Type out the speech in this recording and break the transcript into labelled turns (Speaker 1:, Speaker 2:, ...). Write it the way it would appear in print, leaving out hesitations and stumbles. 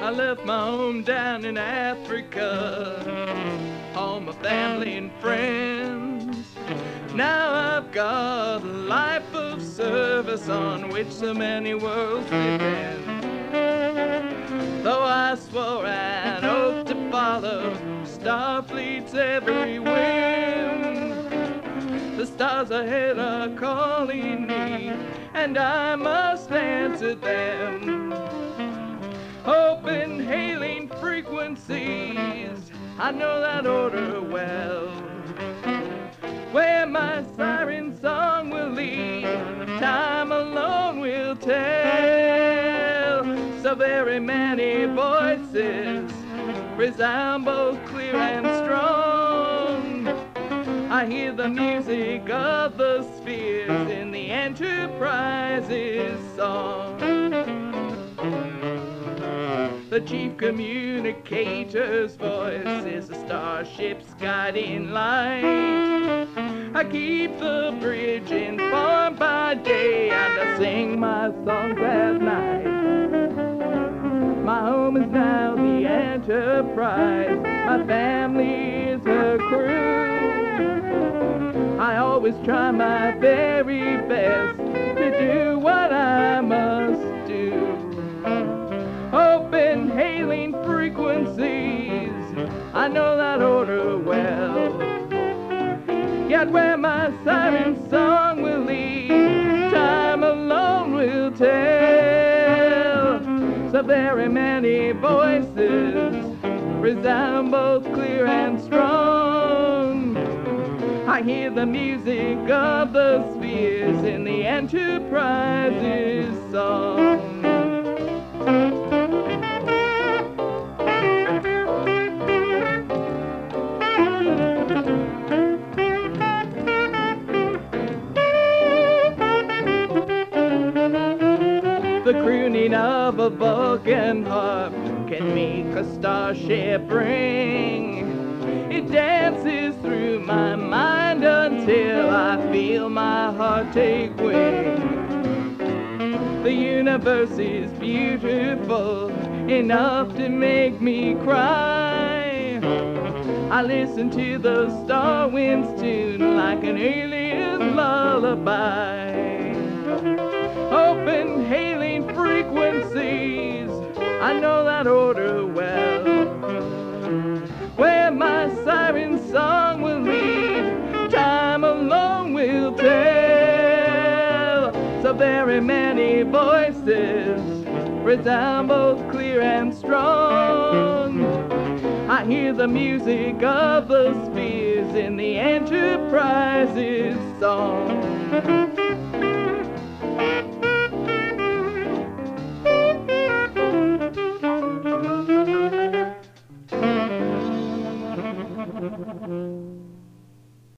Speaker 1: I left my home down in Africa, all my family and friends. Now I've got a life of service on which so many worlds depend. Though I swore an oath to follow Starfleet's every whim, the stars ahead are calling me, and I must answer them. Open hailing frequencies, I know that order well. Where my siren song will lead, time alone will tell. So very many voices resound both clear and strong. I hear the music of the spheres in the Enterprise's song. The chief communicator's voice is the starship's guiding light. I keep the bridge informed by day, and I sing my songs at night. My home is now the Enterprise, my family is her crew. I always try my very best to do what I must do. Open hailing frequencies, I know that order well. Yet where my siren song will lead, time alone will tell. So very many voices resound both clear and strong. I hear the music of the spheres in the Enterprise's song. The crooning of a Vulcan harp can make a starship ring. It dances through my mind until I feel my heart take wing. The universe is beautiful enough to make me cry. I listen to the star wind's tune like an alien lullaby. Open hailing frequencies, I know that order well. Where my siren song will lead, time alone will tell. So very many voices resound both clear and strong. I hear the music of the spheres in the Enterprise's song.